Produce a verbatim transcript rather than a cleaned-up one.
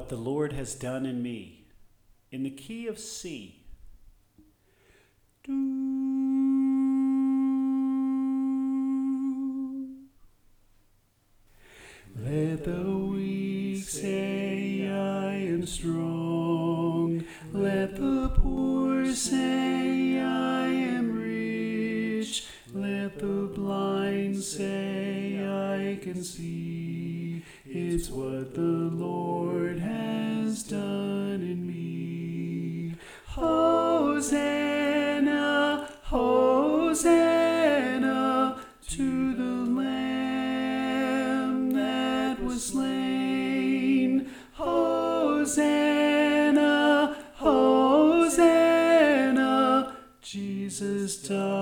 what the Lord has done in me, in the key of C. Do. Let the weak say I am strong. Let the poor say I am rich. Let the blind say I can see. It's what the Lord has done in me. Hosanna, Hosanna to the Lamb that was slain. Hosanna, Hosanna, Jesus died.